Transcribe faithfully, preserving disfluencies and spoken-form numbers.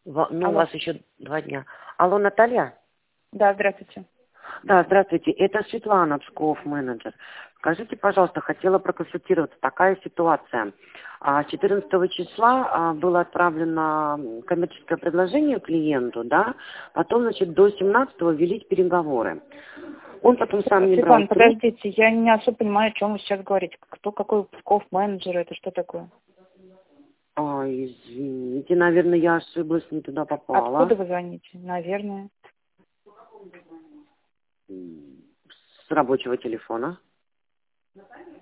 Во- Ну, у Алло. вас еще два дня. Алло, Наталья? Да, здравствуйте. Да, здравствуйте. Это Светлана, Псков, менеджер. Скажите, пожалуйста, хотела проконсультироваться. Такая ситуация. А, с четырнадцатого числа а, было отправлено м, коммерческое предложение клиенту, да, потом, значит, до семнадцатого вели переговоры. Он потом сам не брал Светлана, трубку. подождите, я не особо понимаю, о чем вы сейчас говорите. Кто какой Псков менеджер, это что такое? А, извините, наверное, я ошиблась, не туда попала. Откуда вы звоните? Наверное. М, С рабочего телефона.